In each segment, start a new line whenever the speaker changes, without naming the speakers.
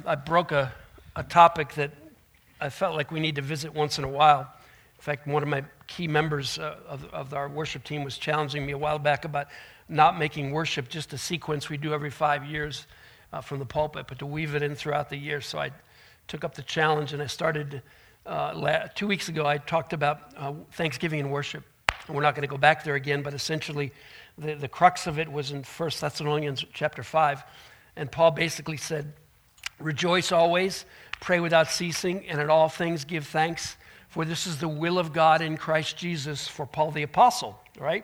I broke a topic that I felt like we need to visit once in a while. In fact, one of my key members of our worship team was challenging me a while back about not making worship just a sequence we do every 5 years from the pulpit, but to weave it in throughout the year. So I took up the challenge, and I started 2 weeks ago. I talked about Thanksgiving and worship. And we're not going to go back there again, but essentially the crux of it was in 1 Thessalonians chapter 5. And Paul basically said, rejoice always, pray without ceasing, and in all things give thanks, for this is the will of God in Christ Jesus for Paul the apostle, right?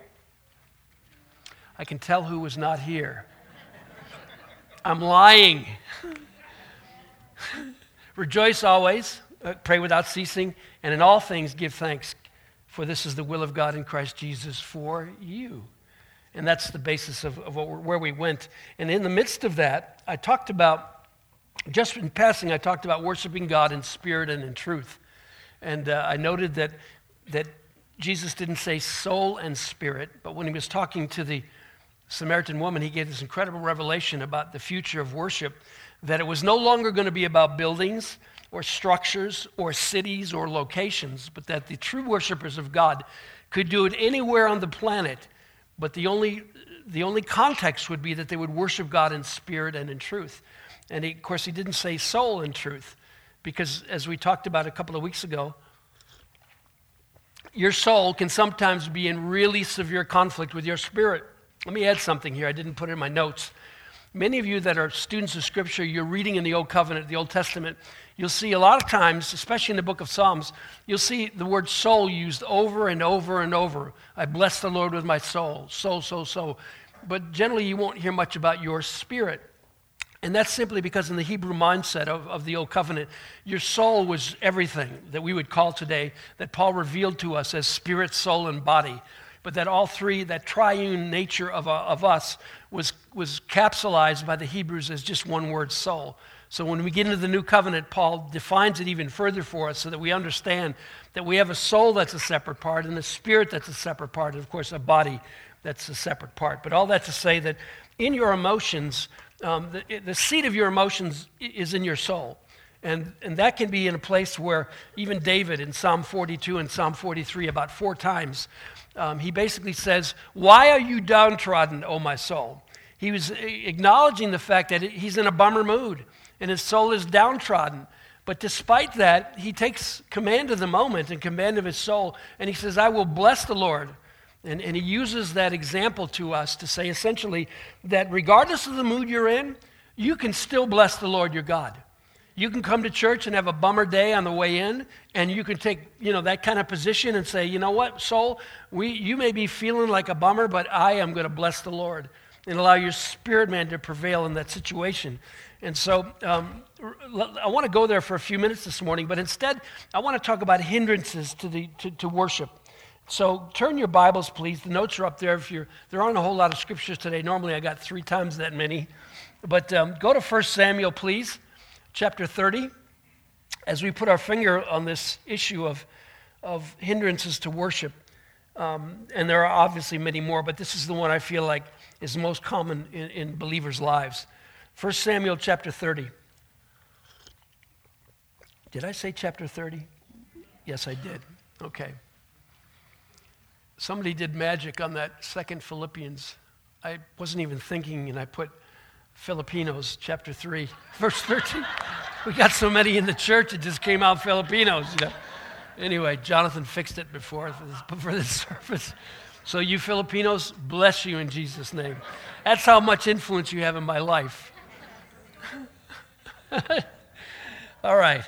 I can tell who was not here. I'm lying. Rejoice always, pray without ceasing, and in all things give thanks, for this is the will of God in Christ Jesus for you. And that's the basis of where we went. And in the midst of that, I talked about, just in passing, I talked about worshiping God in spirit and in truth. And I noted that Jesus didn't say soul and spirit, but when he was talking to the Samaritan woman, he gave this incredible revelation about the future of worship, that it was no longer going to be about buildings or structures or cities or locations, but that the true worshipers of God could do it anywhere on the planet, but the only context would be that they would worship God in spirit and in truth. And of course, he didn't say soul and truth, because as we talked about a couple of weeks ago, your soul can sometimes be in really severe conflict with your spirit. Let me add something here. I didn't put it in my notes. Many of you that are students of Scripture, you're reading in the Old Covenant, the Old Testament, you'll see a lot of times, especially in the book of Psalms, you'll see the word soul used over and over and over. I bless the Lord with my soul, so. But generally, you won't hear much about your spirit. And that's simply because in the Hebrew mindset of the Old Covenant, your soul was everything that we would call today, that Paul revealed to us as spirit, soul, and body. But that all three, that triune nature of us was capsulized by the Hebrews as just one word, soul. So when we get into the New Covenant, Paul defines it even further for us so that we understand that we have a soul that's a separate part and a spirit that's a separate part, and of course a body that's a separate part. But all that to say that in your emotions, the seat of your emotions is in your soul. And that can be in a place where even David in Psalm 42 and Psalm 43 about 4 times, he basically says, why are you downtrodden, O my soul? He was acknowledging the fact that he's in a bummer mood and his soul is downtrodden. But despite that, he takes command of the moment and command of his soul, and he says, I will bless the Lord. And he uses that example to us to say essentially that regardless of the mood you're in, you can still bless the Lord your God. You can come to church and have a bummer day on the way in, and you can take, that kind of position and say, you know what, soul, you may be feeling like a bummer, but I am going to bless the Lord and allow your spirit man to prevail in that situation. And so I want to go there for a few minutes this morning, but instead I want to talk about hindrances to worship. So turn your Bibles, please. The notes are up there. There aren't a whole lot of scriptures today. Normally I got 3 times that many. But go to 1 Samuel, please. Chapter 30, as we put our finger on this issue of hindrances to worship, and there are obviously many more, but this is the one I feel like is most common in believers' lives. 1 Samuel chapter 30. Did I say chapter 30? Yes, I did. Okay. Somebody did magic on that second Philippians. I wasn't even thinking, and I put Filipinos, chapter 3, verse 13. We got so many in the church, it just came out Filipinos. Anyway, Jonathan fixed it before this service. So you Filipinos, bless you in Jesus' name. That's how much influence you have in my life. All right.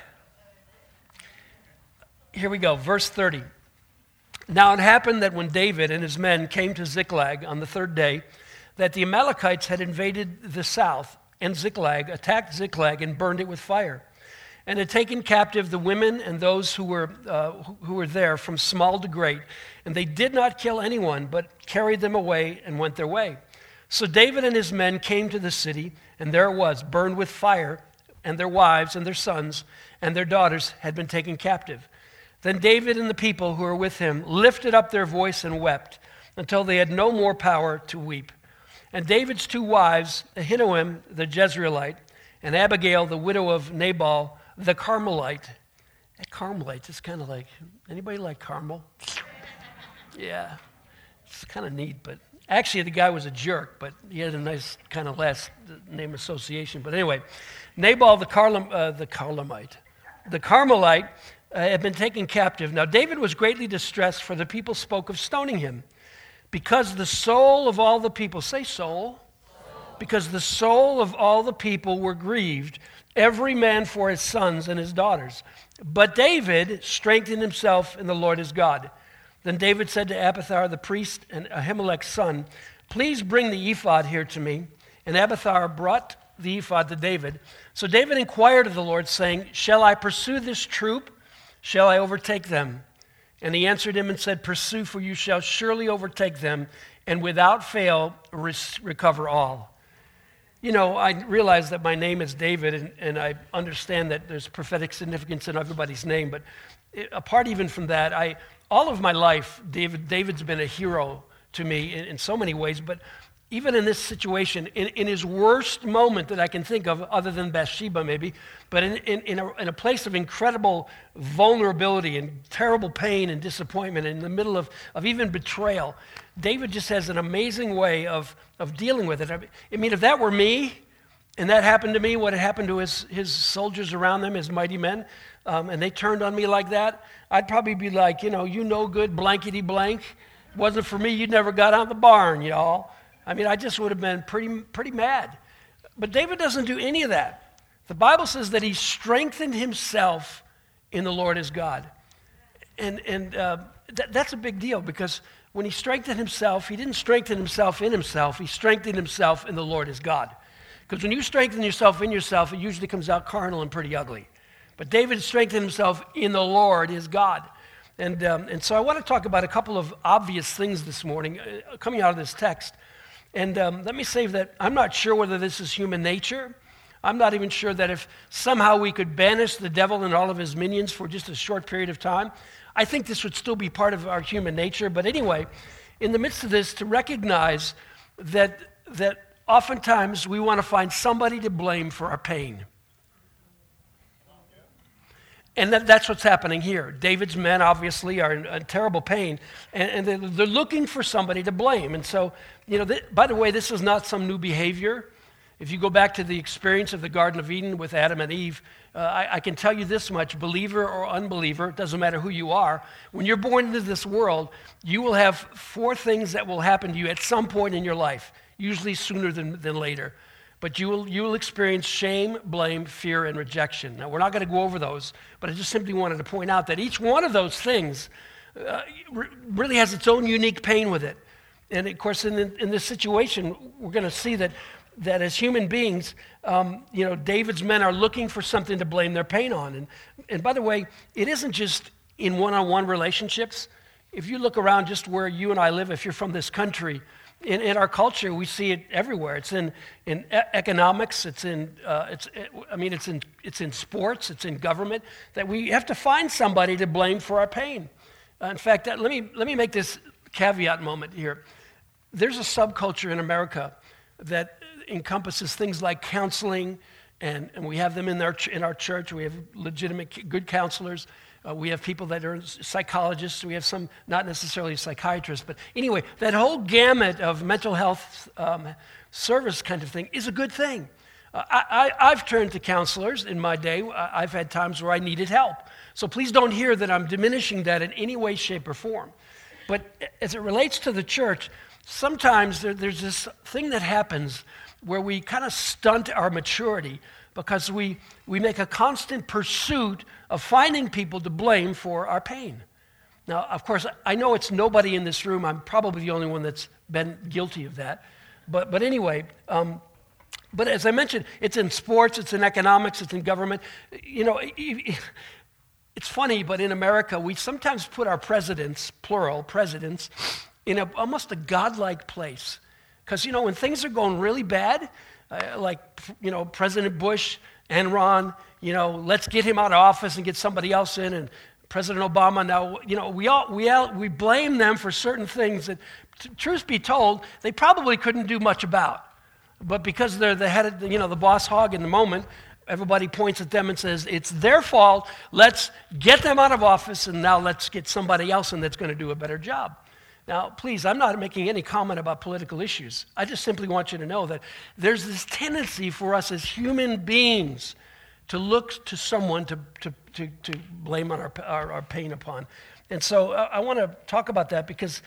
Here we go, verse 30. Now it happened that when David and his men came to Ziklag on the 3rd day, that the Amalekites had invaded the south, and Ziklag attacked Ziklag and burned it with fire, and had taken captive the women and those who were there from small to great, and they did not kill anyone, but carried them away and went their way. So David and his men came to the city, and there it was, burned with fire, and their wives and their sons and their daughters had been taken captive. Then David and the people who were with him lifted up their voice and wept until they had no more power to weep. And David's 2 wives, Ahinoam the Jezreelite and Abigail, the widow of Nabal, the Carmelite. That Carmelite is kind of like, anybody like caramel? Yeah, it's kind of neat, but actually the guy was a jerk, but he had a nice kind of last name association. But anyway, Nabal, the Carmelite, had been taken captive. Now David was greatly distressed, for the people spoke of stoning him, because the soul of all the people, say soul, because the soul of all the people were grieved, every man for his sons and his daughters. But David strengthened himself in the Lord his God. Then David said to Abiathar the priest and Ahimelech's son, please bring the ephod here to me. And Abiathar brought the ephod to David. So David inquired of the Lord, saying, shall I pursue this troop? Shall I overtake them? And he answered him and said, pursue, for you shall surely overtake them, and without fail recover all. You know, I realize that my name is David, and I understand that there's prophetic significance in everybody's name, but apart even from that, all of my life, David's been a hero to me in so many ways, but even in this situation, in his worst moment that I can think of, other than Bathsheba maybe, but in a place of incredible vulnerability and terrible pain and disappointment, in the middle of even betrayal, David just has an amazing way of dealing with it. I mean, if that were me, and that happened to me, what had happened to his soldiers around them, his mighty men, and they turned on me like that, I'd probably be like, you no good, blankety blank. It wasn't for me, you'd never got out of the barn, y'all. I mean, I just would have been pretty mad. But David doesn't do any of that. The Bible says that he strengthened himself in the Lord his God. And that's a big deal, because when he strengthened himself, he didn't strengthen himself in himself. He strengthened himself in the Lord his God. Because when you strengthen yourself in yourself, it usually comes out carnal and pretty ugly. But David strengthened himself in the Lord his God. And so I want to talk about a couple of obvious things this morning coming out of this text. And let me say that I'm not sure whether this is human nature. I'm not even sure that if somehow we could banish the devil and all of his minions for just a short period of time, I think this would still be part of our human nature. But anyway, in the midst of this, to recognize that oftentimes we want to find somebody to blame for our pain. And that's what's happening here. David's men obviously are in terrible pain, and they're looking for somebody to blame. And so, by the way, this is not some new behavior. If you go back to the experience of the Garden of Eden with Adam and Eve, I can tell you this much, believer or unbeliever, it doesn't matter who you are, when you're born into this world, you will have 4 things that will happen to you at some point in your life, usually sooner than later. But you will experience shame, blame, fear, and rejection. Now, we're not going to go over those, but I just simply wanted to point out that each one of those things really has its own unique pain with it. And, of course, in this situation, we're going to see that as human beings, David's men are looking for something to blame their pain on. And by the way, it isn't just in one-on-one relationships. If you look around just where you and I live, if you're from this country, in our culture, we see it everywhere. It's in economics. It's in sports. It's in government. That we have to find somebody to blame for our pain. In fact, let me make this caveat moment here. There's a subculture in America that encompasses things like counseling, and we have them in our church. We have legitimate, good counselors. We have people that are psychologists. We have some, not necessarily psychiatrists. But anyway, that whole gamut of mental health service kind of thing is a good thing. I've turned to counselors in my day. I've had times where I needed help. So please don't hear that I'm diminishing that in any way, shape, or form. But as it relates to the church, sometimes there's this thing that happens where we kind of stunt our maturity because we make a constant pursuit of finding people to blame for our pain. Now, of course, I know it's nobody in this room. I'm probably the only one that's been guilty of that. But anyway, but as I mentioned, it's in sports, it's in economics, it's in government. It's funny, but in America, we sometimes put our presidents, plural, presidents, in almost a godlike place. Because, when things are going really bad, President Bush, Enron, let's get him out of office and get somebody else in, and President Obama. Now, we blame them for certain things that, truth be told, they probably couldn't do much about. But because they're the head of, the boss hog in the moment, everybody points at them and says, it's their fault. Let's get them out of office, and now let's get somebody else in that's going to do a better job. Now, please, I'm not making any comment about political issues. I just simply want you to know that there's this tendency for us as human beings to look to someone to blame on our pain upon. And so I want to talk about that because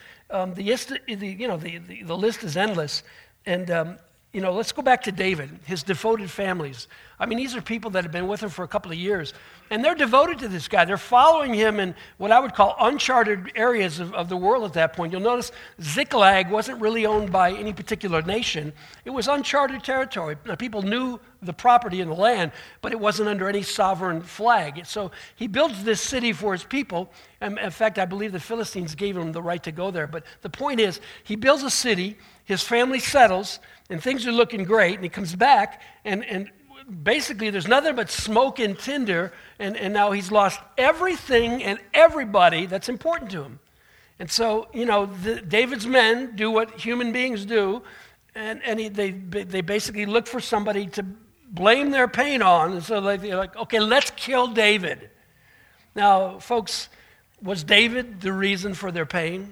the list is endless. And let's go back to David, his devoted families. I mean, these are people that have been with him for a couple of years, and they're devoted to this guy. They're following him in what I would call uncharted areas of the world at that point. You'll notice Ziklag wasn't really owned by any particular nation. It was uncharted territory. Now, people knew the property and the land, but it wasn't under any sovereign flag. So he builds this city for his people. And in fact, I believe the Philistines gave him the right to go there. But the point is, he builds a city, his family settles, and things are looking great, and he comes back, and basically there's nothing but smoke and tinder, and now he's lost everything and everybody that's important to him. And so, David's men do what human beings do, and they basically look for somebody to blame their pain on, and so they're like, okay, let's kill David. Now, folks, was David the reason for their pain?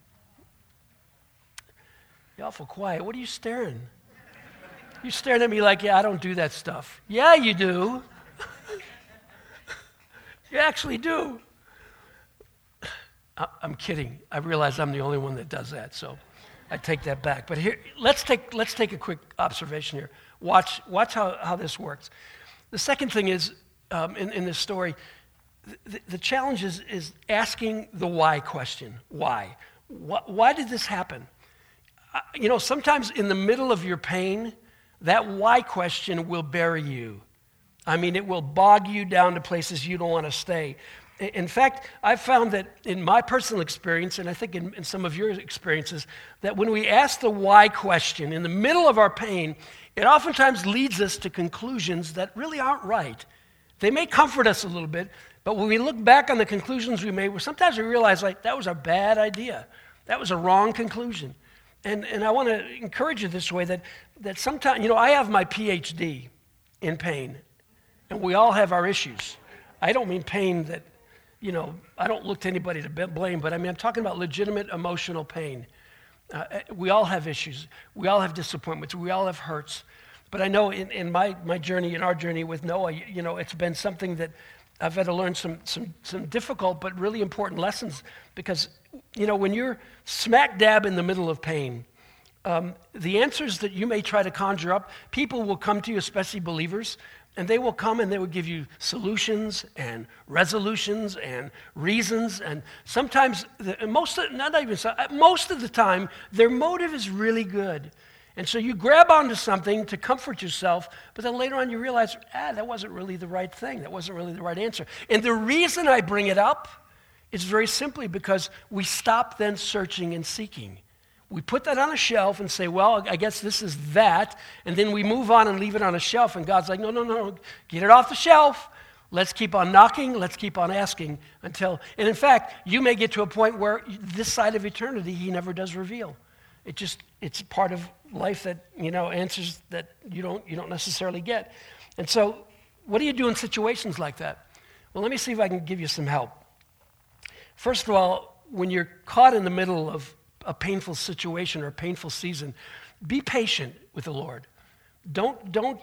You're awful quiet. What are you staring? You're staring at me like, yeah, I don't do that stuff. Yeah, you do. You actually do. I'm kidding. I realize I'm the only one that does that, so I take that back. But here, let's take a quick observation here. Watch how this works. The second thing is, in this story, the challenge is asking the why question. Why? Why did this happen? Sometimes in the middle of your pain, that why question will bury you. I mean, it will bog you down to places you don't want to stay. In fact, I've found that in my personal experience, and I think in some of your experiences, that when we ask the why question in the middle of our pain, it oftentimes leads us to conclusions that really aren't right. They may comfort us a little bit, but when we look back on the conclusions we made, sometimes we realize, that was a bad idea. That was a wrong conclusion. And I want to encourage you this way, that sometimes, I have my PhD in pain, and we all have our issues. I don't mean pain that, I don't look to anybody to blame, but I'm talking about legitimate emotional pain. We all have issues. We all have disappointments. We all have hurts. But I know in my journey, in our journey with Noah, it's been something that I've had to learn some difficult but really important lessons because, when you're smack dab in the middle of pain, the answers that you may try to conjure up, people will come to you, especially believers, and they will come and they will give you solutions and resolutions and reasons. And sometimes, most of the time, their motive is really good. And so you grab onto something to comfort yourself, but then later on you realize, that wasn't really the right thing. That wasn't really the right answer. And the reason I bring it up is very simply because we stop then searching and seeking. We put that on a shelf and say, well, I guess this is that. And then we move on and leave it on a shelf. And God's like, no, get it off the shelf. Let's keep on knocking. Let's keep on asking until, and in fact, you may get to a point where this side of eternity, he never does reveal. It's part of life that, answers that you don't necessarily get. And so what do you do in situations like that? Well, let me see if I can give you some help. First of all, when you're caught in the middle of a painful situation or a painful season, be patient with the Lord. Don't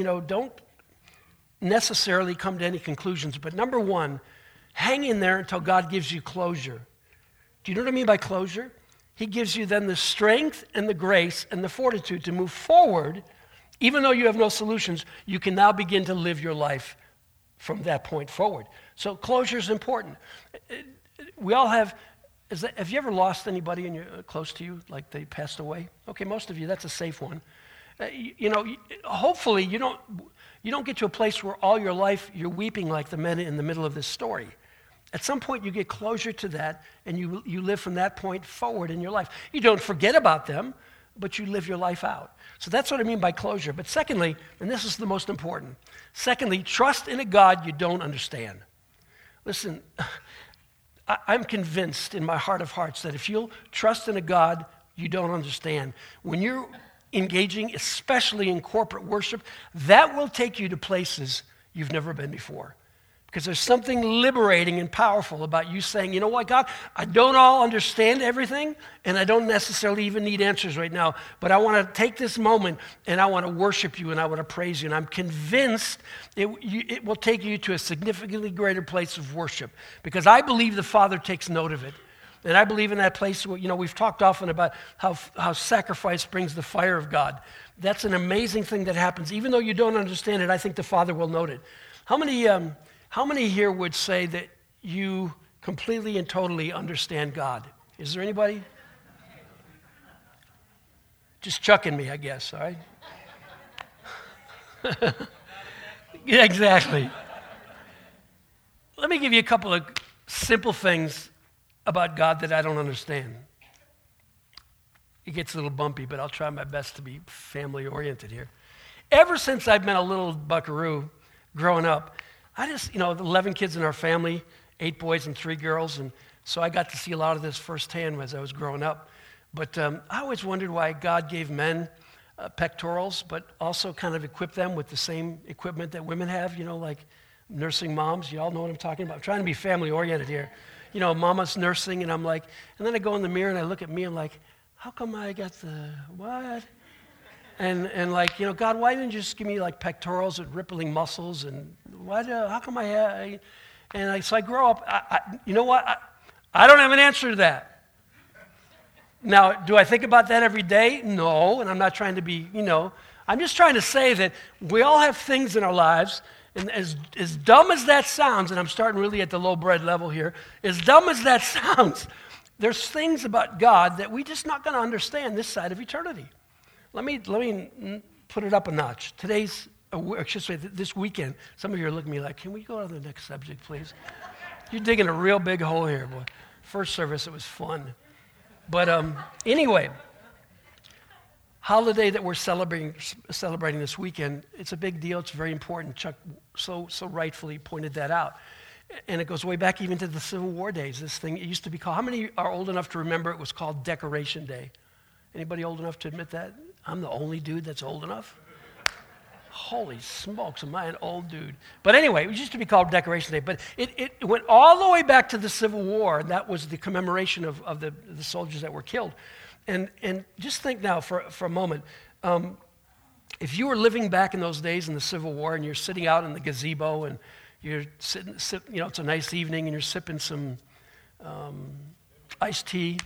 necessarily come to any conclusions, but number one, hang in there until God gives you closure. Do you know what I mean by closure? He gives you then the strength and the grace and the fortitude to move forward. Even though you have no solutions, you can now begin to live your life from that point forward. So closure is important. We all have you ever lost anybody close to you, like they passed away? Okay, most of you, that's a safe one. Hopefully you don't get to a place where all your life you're weeping like the men in the middle of this story. At some point, you get closure to that, and you live from that point forward in your life. You don't forget about them, but you live your life out. So that's what I mean by closure. But secondly, and this is the most important, trust in a God you don't understand. Listen, I'm convinced in my heart of hearts that if you'll trust in a God you don't understand, when you're engaging, especially in corporate worship, that will take you to places you've never been before. Because there's something liberating and powerful about you saying, you know what, God, I don't all understand everything, and I don't necessarily even need answers right now, but I want to take this moment, and I want to worship you, and I want to praise you. And I'm convinced it will take you to a significantly greater place of worship, because I believe the Father takes note of it. And I believe in that place where, we've talked often about how sacrifice brings the fire of God. That's an amazing thing that happens. Even though you don't understand it, I think the Father will note it. How many here would say that you completely and totally understand God? Is there anybody? Just chucking me, I guess, all right? Yeah, exactly. Let me give you a couple of simple things about God that I don't understand. It gets a little bumpy, but I'll try my best to be family-oriented here. Ever since I've been a little buckaroo growing up, I just, 11 kids in our family, 8 boys and 3 girls, and so I got to see a lot of this firsthand as I was growing up. But I always wondered why God gave men pectorals, but also kind of equipped them with the same equipment that women have, like nursing moms. You all know what I'm talking about. I'm trying to be family-oriented here. Mama's nursing, and I'm like, and then I go in the mirror and I look at me, I'm like, how come I got the what? And like, God, why didn't you just give me like pectorals and rippling muscles, and how come I have, so I grow up, you know what, I don't have an answer to that. Now, do I think about that every day? No, and I'm not trying to be, I'm just trying to say that we all have things in our lives. And as dumb as that sounds, and I'm starting really at the low-bred level here, as dumb as that sounds, there's things about God that we're just not going to understand this side of eternity. Let me put it up a notch. This weekend, some of you are looking at me like, can we go to the next subject, please? You're digging a real big hole here, boy. First service, it was fun. But anyway, holiday that we're celebrating this weekend, it's a big deal. It's very important. Chuck so rightfully pointed that out. And it goes way back even to the Civil War days. This thing, it used to be called, how many are old enough to remember it was called Decoration Day? Anybody old enough to admit that? I'm the only dude that's old enough? Holy smokes, am I an old dude? But anyway, it used to be called Decoration Day. But it went all the way back to the Civil War. And that was the commemoration of the soldiers that were killed. And just think now for a moment, if you were living back in those days in the Civil War and you're sitting out in the gazebo and you're sitting, it's a nice evening and you're sipping some iced tea.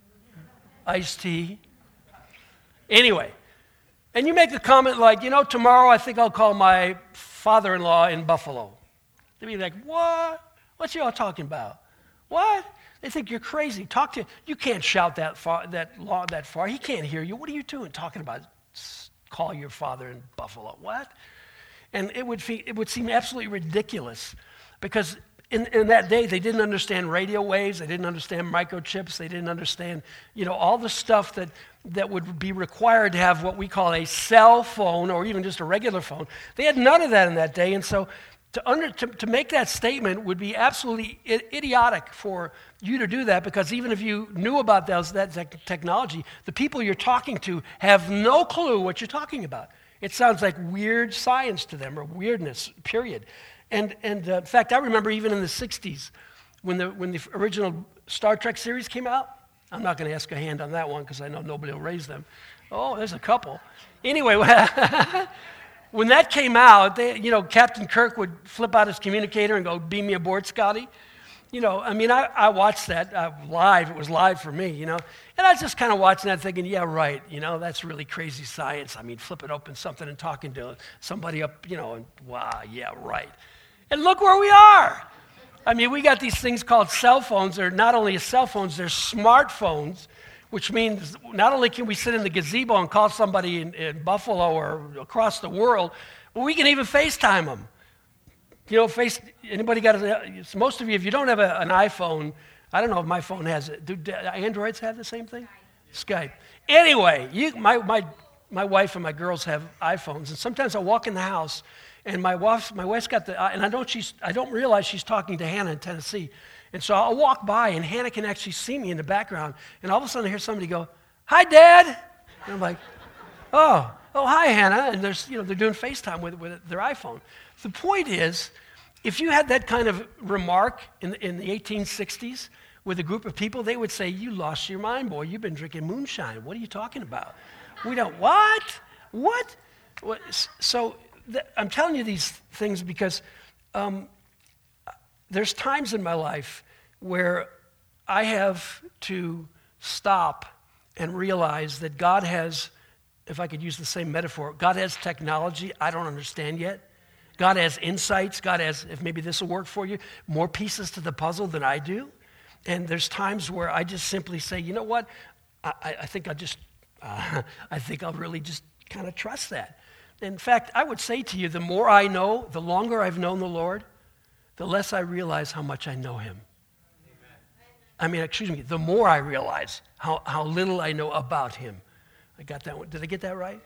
Anyway, and you make a comment like, tomorrow I think I'll call my father-in-law in Buffalo. They'd be like, what? What you all talking about? What? They think you're crazy. You can't shout that far. He can't hear you. What are you doing talking about? Call your father in Buffalo. What? And it would seem absolutely ridiculous because in that day they didn't understand radio waves. They didn't understand microchips. They didn't understand, all the stuff that would be required to have what we call a cell phone or even just a regular phone. They had none of that in that day. And so to make that statement would be absolutely idiotic for you to do that, because even if you knew about that technology, the people you're talking to have no clue what you're talking about. It sounds like weird science to them, or weirdness, period. And in fact, I remember even in the 60s, when the original Star Trek series came out. I'm not going to ask a hand on that one because I know nobody will raise them. Oh, there's a couple. Anyway, when that came out, Captain Kirk would flip out his communicator and go, "Beam me aboard, Scotty." I watched that live. It was live for me, And I was just kind of watching that thinking, yeah, right. That's really crazy science. Flipping open something and talking to somebody up, and wow, yeah, right. And look where we are. We got these things called cell phones. They're not only cell phones, they're smartphones, which means not only can we sit in the gazebo and call somebody in Buffalo or across the world, but we can even FaceTime them. Anybody got most of you, if you don't have an iPhone, I don't know if my phone has it. Do Androids have the same thing? Skype. Anyway, my wife and my girls have iPhones, and sometimes I walk in the house, and my wife's got and I don't realize she's talking to Hannah in Tennessee, and so I'll walk by, and Hannah can actually see me in the background, and all of a sudden I hear somebody go, "Hi, Dad," and I'm like, Oh, hi, Hannah. And they're doing FaceTime with their iPhone. The point is, if you had that kind of remark in the 1860s with a group of people, they would say, you lost your mind, boy. You've been drinking moonshine. What are you talking about? We don't, what? What? So I'm telling you these things because there's times in my life where I have to stop and realize that God has, if I could use the same metaphor, God has technology I don't understand yet. God has insights. God has, if maybe this will work for you, more pieces to the puzzle than I do. And there's times where I just simply say, you know what? I think I'll really just kind of trust that. In fact, I would say to you, the more I know, the longer I've known the Lord, the less I realize how much I know him. The more I realize how little I know about him. I got that one. Did I get that right?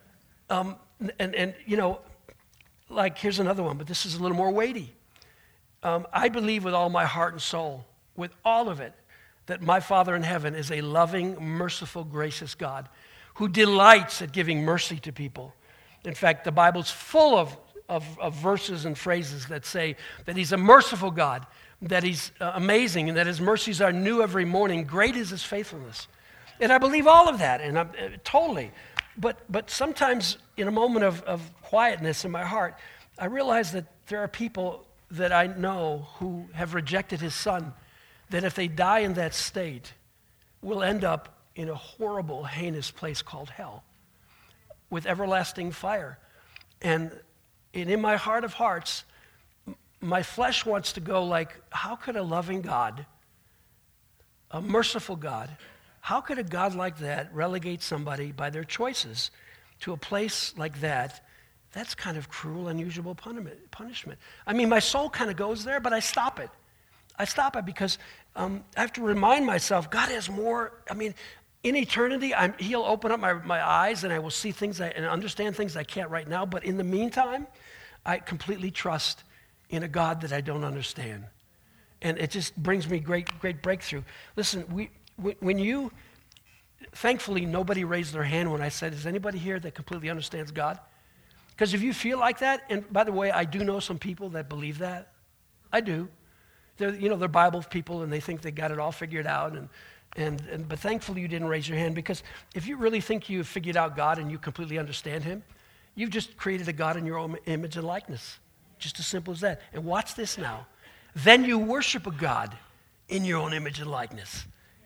Here's another one, but this is a little more weighty. I believe with all my heart and soul, with all of it, that my Father in heaven is a loving, merciful, gracious God who delights at giving mercy to people. In fact, the Bible's full of verses and phrases that say that he's a merciful God, that he's amazing, and that his mercies are new every morning. Great is his faithfulness. And I believe all of that, and I'm totally. But sometimes in a moment of quietness in my heart, I realize that there are people that I know who have rejected his son, that if they die in that state, will end up in a horrible, heinous place called hell with everlasting fire. And in my heart of hearts, my flesh wants to go like, how could a loving God, a merciful God, how could a God like that relegate somebody by their choices to a place like that? That's kind of cruel, unusual punishment. My soul kind of goes there, but I stop it. I stop it because I have to remind myself, God has more. In eternity, he'll open up my eyes and I will see things and understand things I can't right now. But in the meantime, I completely trust in a God that I don't understand. And it just brings me great breakthrough. Listen, thankfully, nobody raised their hand when I said, is anybody here that completely understands God? Because if you feel like that, and by the way, I do know some people that believe that. I do. They're Bible people and they think they got it all figured out. But thankfully you didn't raise your hand, because if you really think you've figured out God and you completely understand him, you've just created a God in your own image and likeness. Just as simple as that. And watch this now. Then you worship a God in your own image and likeness.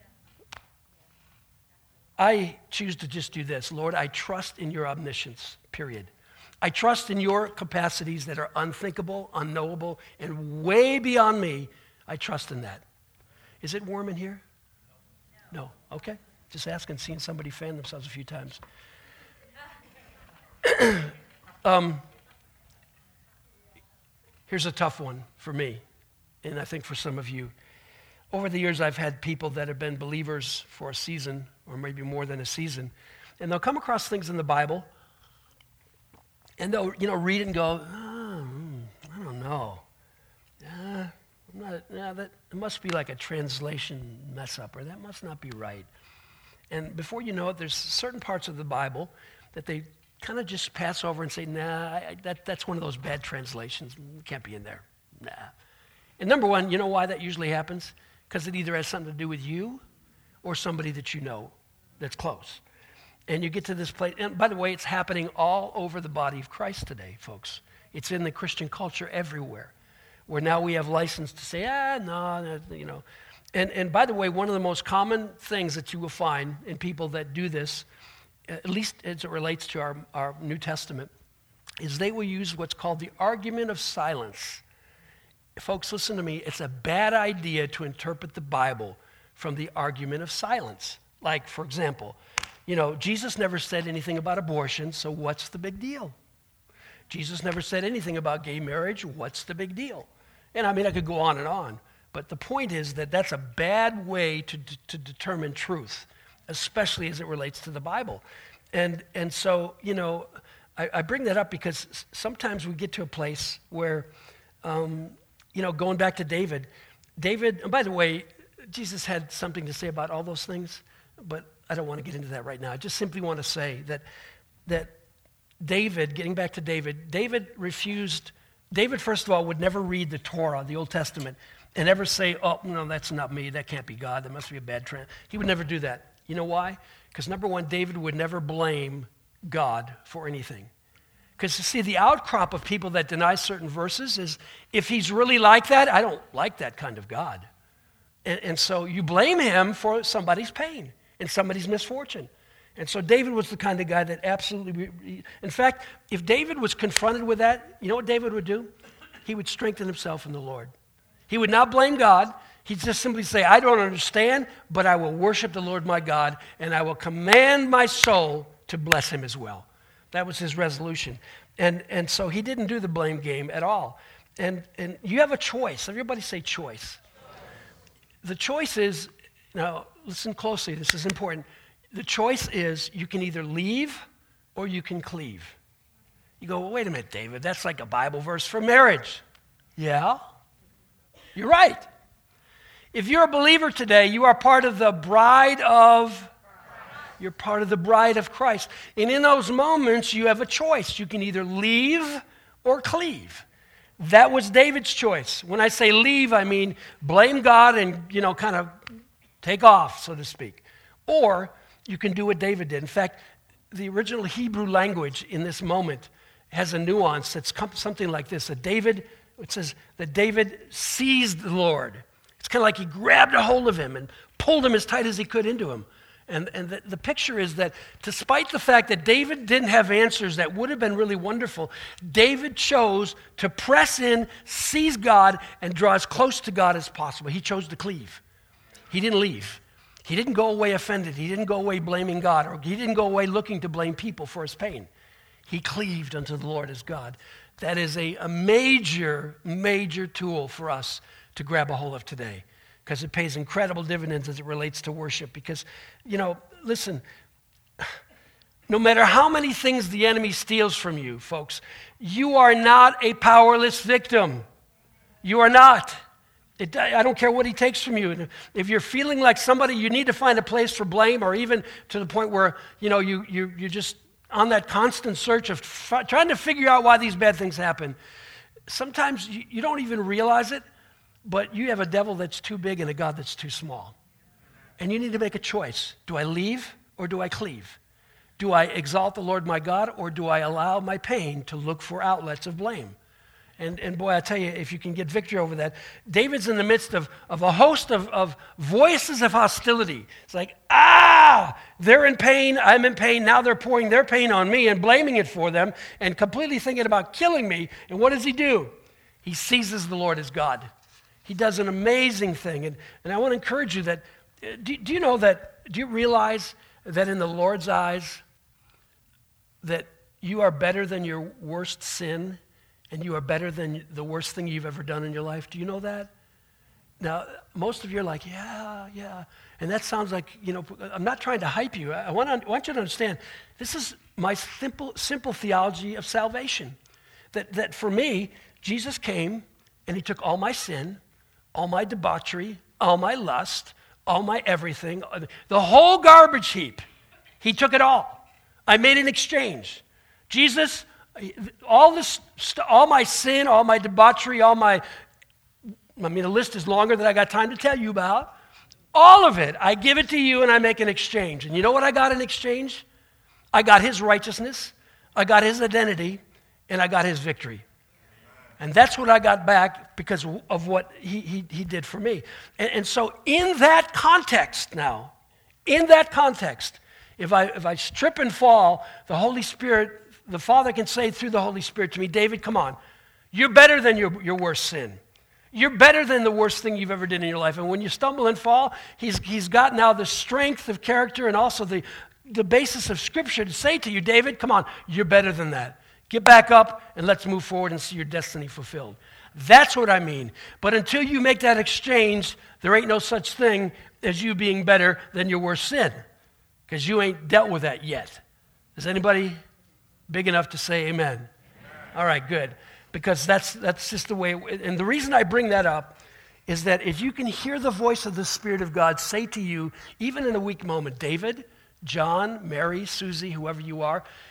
I choose to just do this. Lord, I trust in your omniscience, period. I trust in your capacities that are unthinkable, unknowable, and way beyond me. I trust in that. Is it warm in here? No. Okay. Just asking, seeing somebody fan themselves a few times. Here's a tough one for me, and I think for some of you. Over the years, I've had people that have been believers for a season, or maybe more than a season, and they'll come across things in the Bible, and they'll read it and go, I don't know. That it must be like a translation mess up, or that must not be right. And before you know it, there's certain parts of the Bible that they kind of just pass over and say, that's one of those bad translations. It can't be in there. Nah. And number one, you know why that usually happens? Because it either has something to do with you or somebody that you know that's close. And you get to this place, and by the way, it's happening all over the body of Christ today, folks. It's in the Christian culture everywhere, where now we have license to say, no. And by the way, one of the most common things that you will find in people that do this, at least as it relates to our New Testament, is they will use what's called the argument of silence. Folks, listen to me. It's a bad idea to interpret the Bible from the argument of silence. Like, for example, Jesus never said anything about abortion, so what's the big deal? Jesus never said anything about gay marriage, what's the big deal? And I could go on and on, but the point is that that's a bad way to determine truth, especially as it relates to the Bible. And so, I bring that up because sometimes we get to a place where, going back to David, and by the way, Jesus had something to say about all those things, but I don't want to get into that right now. I just simply want to say that that David, getting back to David refused. David, first of all, would never read the Torah, the Old Testament, and ever say, oh, no, that's not me. That can't be God. That must be a bad trend. He would never do that. You know why? Because number one, David would never blame God for anything. Because you see, the outcrop of people that deny certain verses is, if he's really like that, I don't like that kind of God. And so you blame him for somebody's pain and somebody's misfortune. And so David was the kind of guy that absolutely, in fact, if David was confronted with that, you know what David would do? He would strengthen himself in the Lord. He would not blame God. He'd just simply say, I don't understand, but I will worship the Lord my God, and I will command my soul to bless him as well. That was his resolution. And so he didn't do the blame game at all. And you have a choice. Everybody say choice. The choice is, now listen closely, this is important. The choice is you can either leave or you can cleave. You go, well, wait a minute, David, that's like a Bible verse for marriage. Yeah, you're right. If you're a believer today, you are part of the bride of You're part of the bride of Christ. And in those moments, you have a choice. You can either leave or cleave. That was David's choice. When I say leave, I mean blame God and, kind of take off, so to speak. Or you can do what David did. In fact, the original Hebrew language in this moment has a nuance that's something like this. It says that David seized the Lord. It's kind of like he grabbed a hold of him and pulled him as tight as he could into him. And the picture is that despite the fact that David didn't have answers that would have been really wonderful, David chose to press in, seize God, and draw as close to God as possible. He chose to cleave. He didn't leave. He didn't go away offended. He didn't go away blaming God, or he didn't go away looking to blame people for his pain. He cleaved unto the Lord as God. That is a major, major tool for us to grab a hold of today, because it pays incredible dividends as it relates to worship. Because, listen, no matter how many things the enemy steals from you, folks, you are not a powerless victim. You are not. I don't care what he takes from you. If you're feeling like somebody, you need to find a place for blame, or even to the point where, you're just on that constant search of trying to figure out why these bad things happen. Sometimes you don't even realize it, but you have a devil that's too big and a God that's too small. And you need to make a choice. Do I leave or do I cleave? Do I exalt the Lord my God, or do I allow my pain to look for outlets of blame? And boy, I tell you, if you can get victory over that, David's in the midst of a host of voices of hostility. It's like, they're in pain, I'm in pain, now they're pouring their pain on me and blaming it for them and completely thinking about killing me. And what does he do? He seizes the Lord as God. He does an amazing thing. And I want to encourage you that, do you realize that in the Lord's eyes, that you are better than your worst sin, and you are better than the worst thing you've ever done in your life? Do you know that? Now, most of you are like, yeah. And that sounds like, I'm not trying to hype you. I want you to understand, this is my simple theology of salvation. That for me, Jesus came and he took all my sin, all my debauchery, all my lust, all my everything, the whole garbage heap. He took it all. I made an exchange. Jesus, all my sin, all my debauchery, the list is longer than I got time to tell you about. All of it, I give it to you and I make an exchange. And you know what I got in exchange? I got his righteousness, I got his identity, and I got his victory. And that's what I got back because of what he did for me. And so in that context now, if I strip and fall, the Holy Spirit, the Father can say through the Holy Spirit to me, David, come on. You're better than your worst sin. You're better than the worst thing you've ever done in your life. And when you stumble and fall, he's got now the strength of character and also the basis of Scripture to say to you, David, come on, you're better than that. Get back up and let's move forward and see your destiny fulfilled. That's what I mean. But until you make that exchange, there ain't no such thing as you being better than your worst sin, because you ain't dealt with that yet. Is anybody big enough to say amen? Amen. All right, good. Because that's just the way, and the reason I bring that up is that if you can hear the voice of the Spirit of God say to you, even in a weak moment, David, John, Mary, Susie, whoever you are,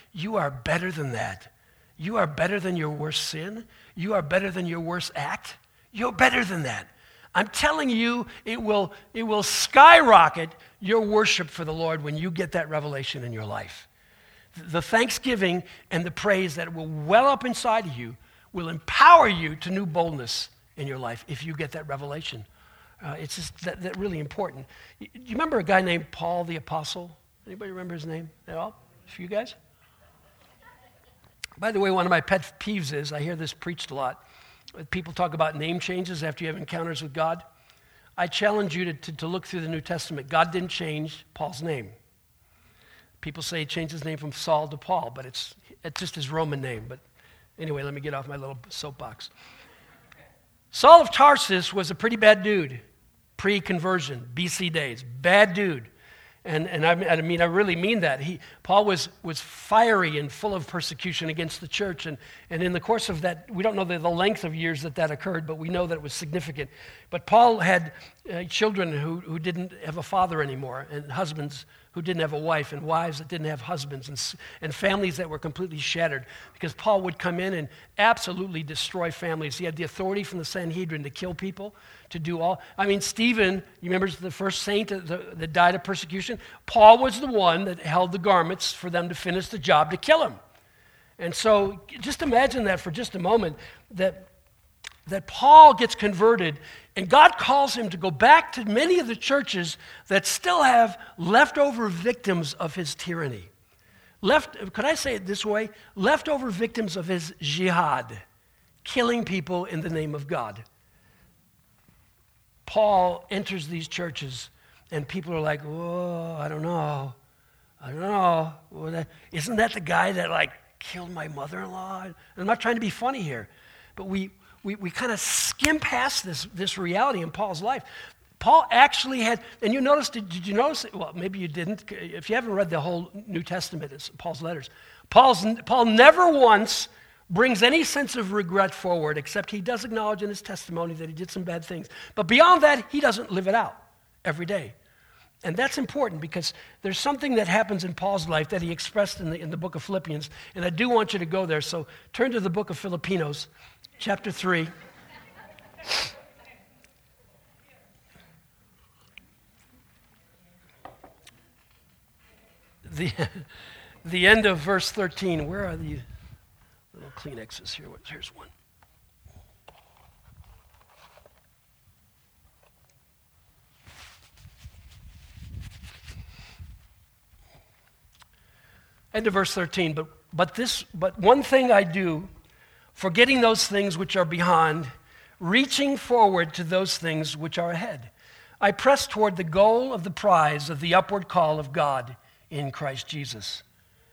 You are better than that. You are better than your worst sin. You are better than your worst act. You're better than that. I'm telling you, it will skyrocket your worship for the Lord when you get that revelation in your life. The thanksgiving and the praise that will well up inside of you will empower you to new boldness in your life if you get that revelation. It's just that really important. Do you remember a guy named Paul the Apostle? Anybody remember his name at all? A few guys? By the way, one of my pet peeves is, I hear this preached a lot, people talk about name changes after you have encounters with God. I challenge you to look through the New Testament. God didn't change Paul's name. People say he changed his name from Saul to Paul, but it's just his Roman name. But anyway, let me get off my little soapbox. Saul of Tarsus was a pretty bad dude, pre-conversion, BC days. Bad dude. And I really mean that. Paul was fiery and full of persecution against the church. And in the course of that, we don't know the length of years that occurred, but we know that it was significant. But Paul had children who didn't have a father anymore, and husbands who didn't have a wife, and wives that didn't have husbands, and families that were completely shattered. Because Paul would come in and absolutely destroy families. He had the authority from the Sanhedrin to kill people, to do all. Stephen, you remember the first saint that died of persecution? Paul was the one that held the garments for them to finish the job to kill him. And so just imagine that for just a moment, that Paul gets converted, and God calls him to go back to many of the churches that still have leftover victims of his tyranny. Could I say it this way? Leftover victims of his jihad, killing people in the name of God. Paul enters these churches, and people are like, "Whoa, I don't know. Well, isn't that the guy that killed my mother-in-law?" And I'm not trying to be funny here, but we kind of skim past this reality in Paul's life. Paul actually had, and you noticed, did you notice, well, maybe you didn't, if you haven't read the whole New Testament, it's Paul's letters. Paul never once brings any sense of regret forward, except he does acknowledge in his testimony that he did some bad things. But beyond that, he doesn't live it out every day. And that's important because there's something that happens in Paul's life that he expressed in the book of Philippians, and I do want you to go there. So turn to the book of Filipinos, chapter 3. The end of verse 13. Where are the little Kleenexes here? Here's one. End of verse 13. But one thing I do, forgetting those things which are behind, reaching forward to those things which are ahead. I press toward the goal of the prize of the upward call of God in Christ Jesus.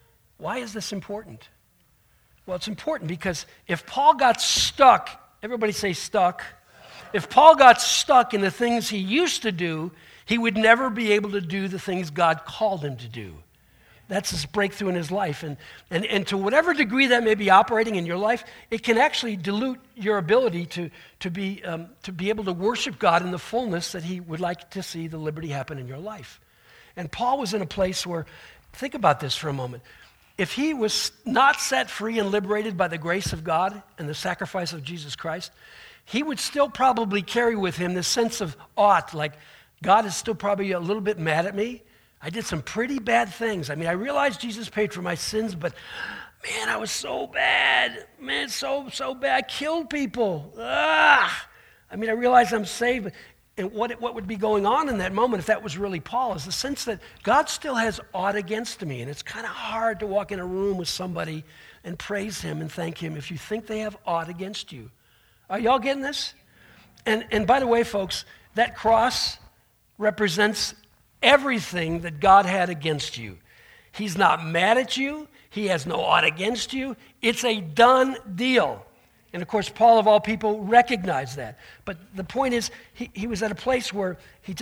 Why is this important? Well, it's important because if Paul got stuck, everybody say stuck. If Paul got stuck in the things he used to do, he would never be able to do the things God called him to do. That's his breakthrough in his life. And to whatever degree that may be operating in your life, it can actually dilute your ability to be able to worship God in the fullness that he would like to see the liberty happen in your life. And Paul was in a place where, think about this for a moment. If he was not set free and liberated by the grace of God and the sacrifice of Jesus Christ, he would still probably carry with him this sense of ought, like God is still probably a little bit mad at me. I did some pretty bad things. I realized Jesus paid for my sins, but man, I was so bad. Man, so bad. I killed people. I realized I'm saved. And what would be going on in that moment, if that was really Paul, is the sense that God still has aught against me. And it's kind of hard to walk in a room with somebody and praise him and thank him if you think they have aught against you. Are y'all getting this? And by the way, folks, that cross represents everything that God had against you. He's not mad at you. He has no ought against you. It's a done deal. And of course, Paul, of all people, recognized that. But the point is, he was at a place where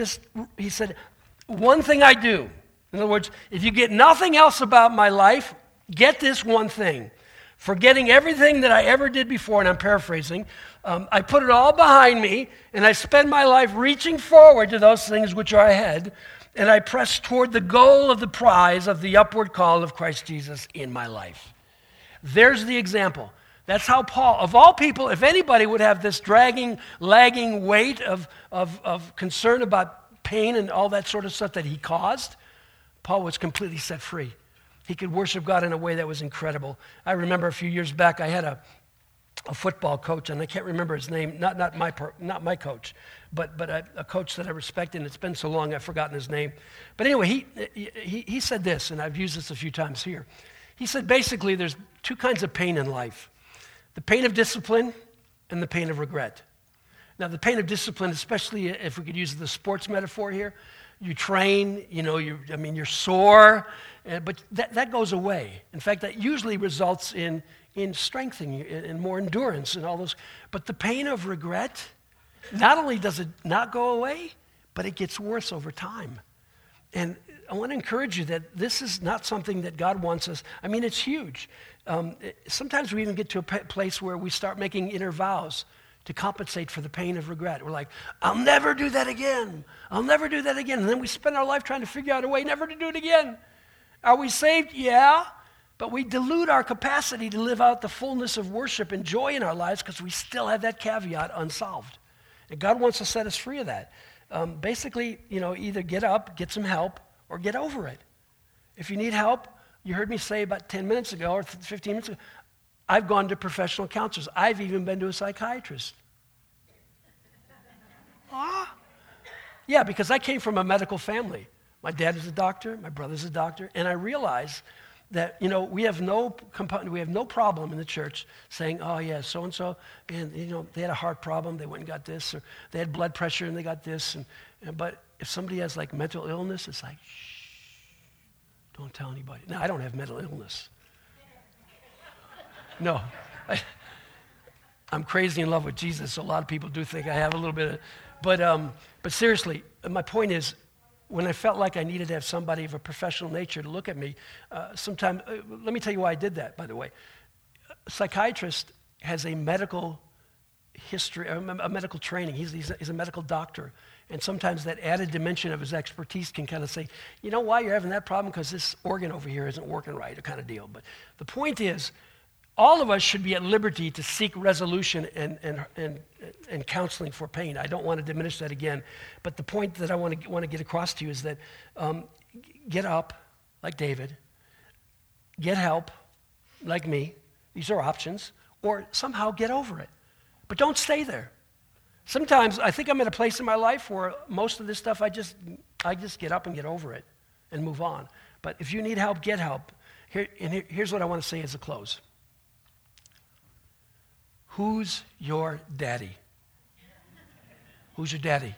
he said, one thing I do. In other words, if you get nothing else about my life, get this one thing. Forgetting everything that I ever did before, and I'm paraphrasing, I put it all behind me, and I spend my life reaching forward to those things which are ahead. and I press toward the goal of the prize of the upward call of Christ Jesus in my life. There's the example. That's how Paul, of all people, if anybody would have this dragging, lagging weight of concern about pain and all that sort of stuff that he caused, Paul was completely set free. He could worship God in a way that was incredible. I remember a few years back, I had a football coach, and I can't remember his name, not my coach, but a coach that I respect, and it's been so long I've forgotten his name. But anyway, he said this, and I've used this a few times here. He said basically there's two kinds of pain in life: the pain of discipline and the pain of regret. Now, the pain of discipline, especially if we could use the sports metaphor here, you train, you're sore, but that goes away. In fact, that usually results in strengthening and more endurance and all those. But the pain of regret, not only does it not go away, but it gets worse over time. And I want to encourage you that this is not something that God wants us. I mean, it's huge. Sometimes we even get to a place where we start making inner vows to compensate for the pain of regret. We're like, I'll never do that again. I'll never do that again. And then we spend our life trying to figure out a way never to do it again. Are we saved? Yeah. But we dilute our capacity to live out the fullness of worship and joy in our lives because we still have that caveat unsolved. And God wants to set us free of that. Basically, either get up, get some help, or get over it. If you need help, you heard me say about 10 minutes ago or 15 minutes ago, I've gone to professional counselors. I've even been to a psychiatrist. Yeah, because I came from a medical family. My dad is a doctor, my brother's a doctor, and I realized that, we have no problem in the church saying, oh yeah, so-and-so, and they had a heart problem, they went and got this, or they had blood pressure and they got this, but if somebody has like mental illness, it's like, shh, don't tell anybody. Now, I don't have mental illness. No, I'm crazy in love with Jesus, so a lot of people do think I have a little bit of, but seriously, my point is, when I felt like I needed to have somebody of a professional nature to look at me, let me tell you why I did that, by the way. A psychiatrist has a medical history, a medical training. He's a medical doctor. And sometimes that added dimension of his expertise can kind of say, you know why you're having that problem? Because this organ over here isn't working right, a kind of deal. But the point is, all of us should be at liberty to seek resolution and counseling for pain. I don't want to diminish that again, but the point that I want to get across to you is that get up, like David, get help, like me. These are options, or somehow get over it. But don't stay there. Sometimes I think I'm at a place in my life where most of this stuff I just get up and get over it and move on. But if you need help, get help. Here's what I want to say as a close. Who's your daddy? Who's your daddy?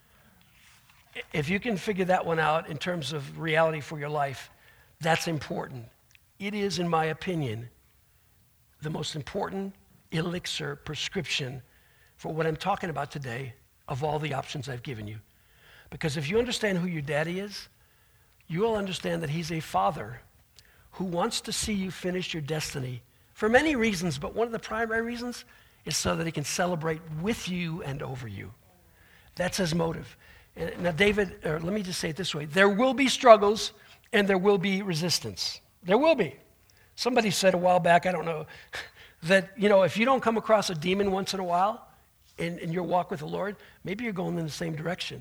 If you can figure that one out in terms of reality for your life, that's important. It is, in my opinion, the most important elixir prescription for what I'm talking about today of all the options I've given you. Because if you understand who your daddy is, you will understand that he's a father who wants to see you finish your destiny for many reasons, but one of the primary reasons is so that he can celebrate with you and over you. That's his motive. And now, David, or let me just say it this way. There will be struggles and there will be resistance. There will be. Somebody said a while back, I don't know, that, if you don't come across a demon once in a while in your walk with the Lord, maybe you're going in the same direction.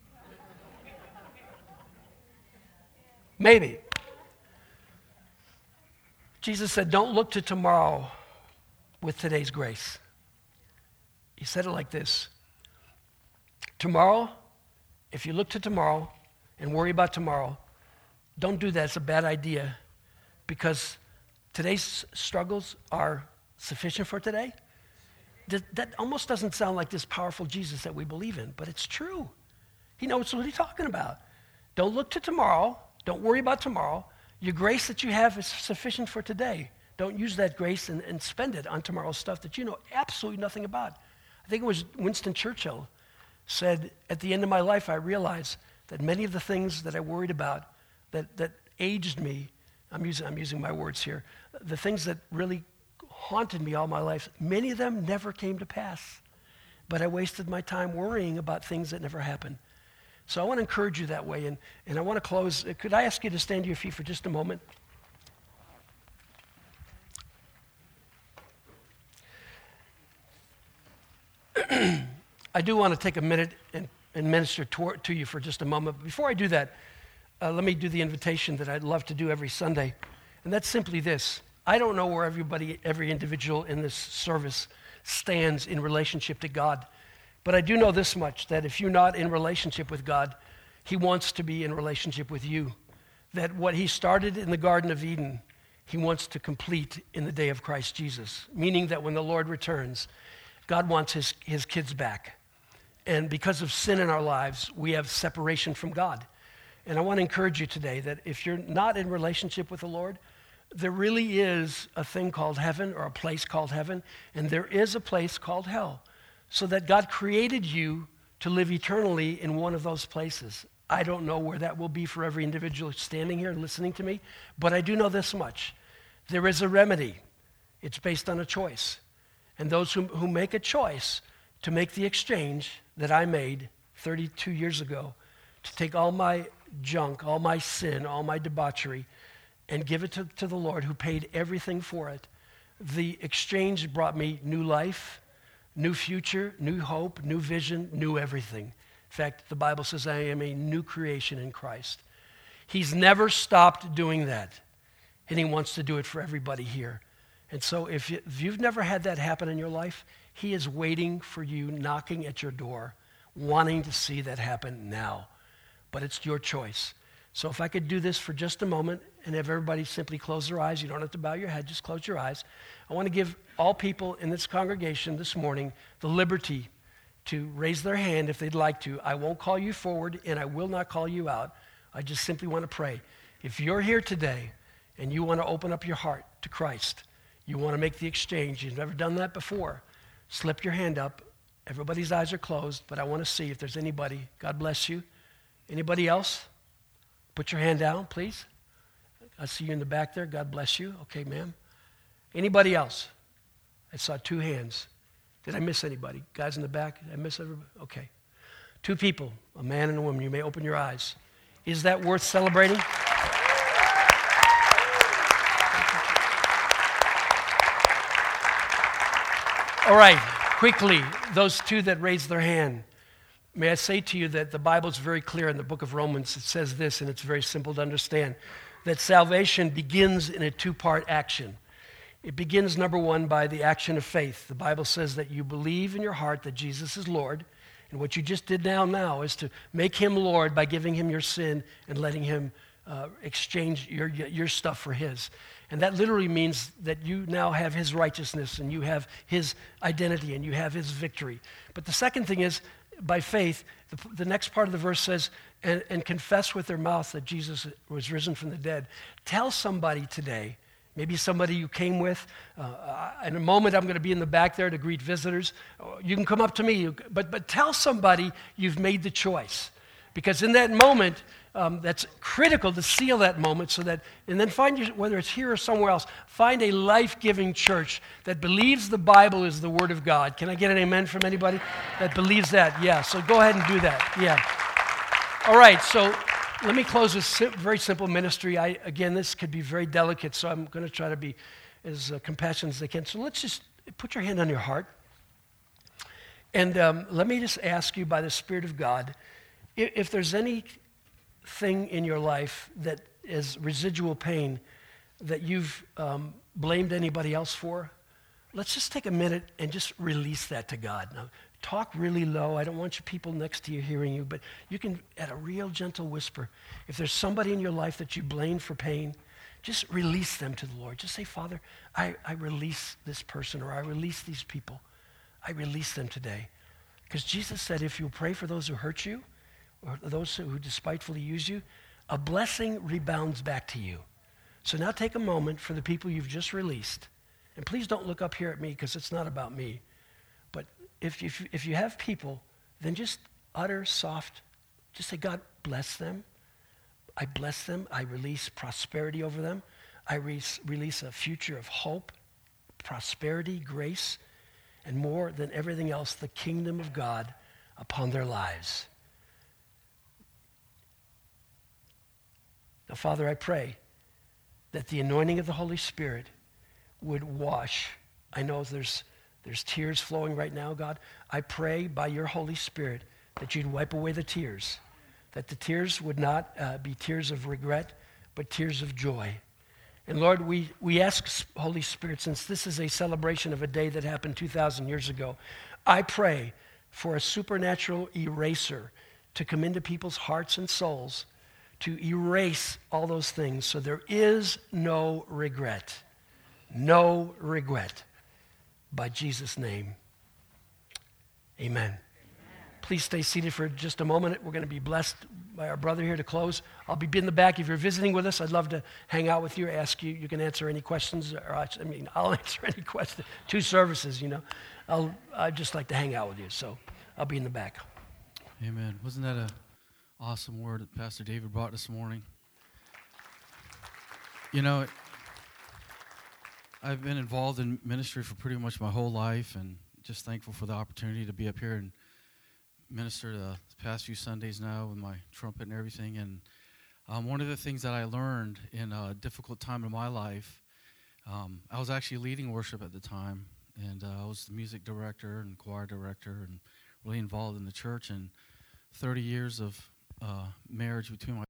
Maybe. Jesus said, don't look to tomorrow with today's grace. He said it like this. Tomorrow, if you look to tomorrow and worry about tomorrow, don't do that. It's a bad idea because today's struggles are sufficient for today. That almost doesn't sound like this powerful Jesus that we believe in, but it's true. He knows what he's talking about. Don't look to tomorrow. Don't worry about tomorrow. Your grace that you have is sufficient for today. Don't use that grace and spend it on tomorrow's stuff that you know absolutely nothing about. I think it was Winston Churchill said, at the end of my life, I realized that many of the things that I worried about that aged me, I'm using my words here, the things that really haunted me all my life, many of them never came to pass. But I wasted my time worrying about things that never happened. So I want to encourage you that way. And I want to close. Could I ask you to stand to your feet for just a moment? I do want to take a minute and minister to you for just a moment. But before I do that, let me do the invitation that I'd love to do every Sunday. And that's simply this. I don't know where every individual in this service stands in relationship to God. But I do know this much, that if you're not in relationship with God, he wants to be in relationship with you. That what he started in the Garden of Eden, he wants to complete in the day of Christ Jesus. Meaning that when the Lord returns, God wants his kids back. And because of sin in our lives, we have separation from God. And I want to encourage you today that if you're not in relationship with the Lord, there really is a thing called heaven, or a place called heaven, and there is a place called hell. So that God created you to live eternally in one of those places. I don't know where that will be for every individual standing here and listening to me, but I do know this much. There is a remedy. It's based on a choice. And those who make a choice to make the exchange that I made 32 years ago, to take all my junk, all my sin, all my debauchery, and give it to the Lord who paid everything for it. The exchange brought me new life, new future, new hope, new vision, new everything. In fact, the Bible says I am a new creation in Christ. He's never stopped doing that, and he wants to do it for everybody here. And so if you've never had that happen in your life, he is waiting for you, knocking at your door, wanting to see that happen now. But it's your choice. So if I could do this for just a moment and have everybody simply close their eyes. You don't have to bow your head, just close your eyes. I want to give all people in this congregation this morning the liberty to raise their hand if they'd like to. I won't call you forward and I will not call you out. I just simply want to pray. If you're here today and you want to open up your heart to Christ, you want to make the exchange, you've never done that before, slip your hand up. Everybody's eyes are closed, but I want to see if there's anybody. God bless you. Anybody else? Put your hand down, please. I see you in the back there. God bless you. Okay, ma'am. Anybody else? I saw two hands. Did I miss anybody? Guys in the back? Did I miss everybody? Okay. Two people, a man and a woman. You may open your eyes. Is that worth celebrating? All right, quickly, those two that raised their hand. May I say to you that the Bible is very clear in the book of Romans. It says this, and it's very simple to understand, that salvation begins in a two-part action. It begins, number one, by the action of faith. The Bible says that you believe in your heart that Jesus is Lord, and what you just did now is to make him Lord by giving him your sin and letting him exchange your stuff for his. And that literally means that you now have his righteousness, and you have his identity, and you have his victory. But the second thing is, by faith, the next part of the verse says, and confess with their mouth that Jesus was risen from the dead. Tell somebody today, maybe somebody you came with. In a moment, I'm going to be in the back there to greet visitors. You can come up to me, but tell somebody you've made the choice. Because in that moment, that's critical to seal that moment so that, and then whether it's here or somewhere else, find a life-giving church that believes the Bible is the Word of God. Can I get an amen from anybody that believes that? Yeah, so go ahead and do that. Yeah. All right, so let me close this very simple ministry. Again, this could be very delicate, so I'm going to try to be as compassionate as I can. So let's just put your hand on your heart. And let me just ask you by the Spirit of God, if there's anything in your life that is residual pain that you've blamed anybody else for, let's just take a minute and just release that to God. Now, talk really low. I don't want your people next to you hearing you, but you can, at a real gentle whisper, if there's somebody in your life that you blame for pain, just release them to the Lord. Just say, Father, I release this person, or I release these people. I release them today. Because Jesus said, if you pray for those who hurt you, or those who despitefully use you, a blessing rebounds back to you. So now take a moment for the people you've just released. And please don't look up here at me, because it's not about me. But if you have people, then just utter soft, just say, God, bless them. I bless them. I release prosperity over them. I release a future of hope, prosperity, grace, and more than everything else, the kingdom of God upon their lives. Now, Father, I pray that the anointing of the Holy Spirit would wash. I know there's tears flowing right now, God. I pray by your Holy Spirit that you'd wipe away the tears, that the tears would not be tears of regret, but tears of joy. And Lord, we ask, Holy Spirit, since this is a celebration of a day that happened 2,000 years ago, I pray for a supernatural eraser to come into people's hearts and souls, to erase all those things so there is no regret. No regret. By Jesus' name, amen. Please stay seated for just a moment. We're going to be blessed by our brother here to close. I'll be in the back. If you're visiting with us, I'd love to hang out with you, ask you. You can answer any questions. I'll answer any questions. 2 services, you know. I'd just like to hang out with you, so I'll be in the back.
Amen. Wasn't that an awesome word that Pastor David brought this morning? You know, I've been involved in ministry for pretty much my whole life, and just thankful for the opportunity to be up here and minister the past few Sundays now with my trumpet and everything. And one of the things that I learned in a difficult time in my life, I was actually leading worship at the time, and I was the music director and choir director and really involved in the church. And 30 years of marriage between my